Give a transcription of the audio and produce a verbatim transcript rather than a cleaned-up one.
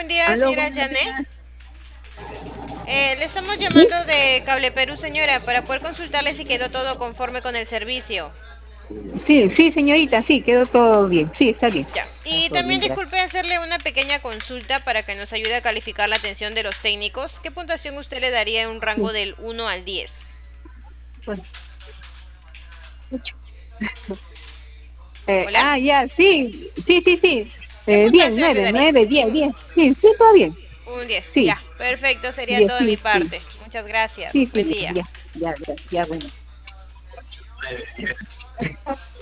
buen día, Aló, señora buenos Janet. días. Eh, le estamos ¿Sí? llamando de Cable Perú, señora, para poder consultarle si quedó todo conforme con el servicio. Sí, sí, señorita, sí, quedó todo bien. Sí, está bien. Ya. Está Y todo también bien, gracias. disculpe hacerle una pequeña consulta para que nos ayude a calificar la atención de los técnicos. ¿Qué puntuación usted le daría en un rango Sí, del uno al diez? bueno, mucho. Eh, ¿Hola? ah, ya, sí, sí, sí, sí. ¿Qué Eh, bien, puntuación le nueve, daría? nueve, diez, diez. Sí, sí, todo bien. Un diez. Sí, Ya, perfecto, sería diez, todo de mi sí, sí. parte. Muchas gracias. Sí, sí, Buen día. ya, ya, ya, ya, bueno.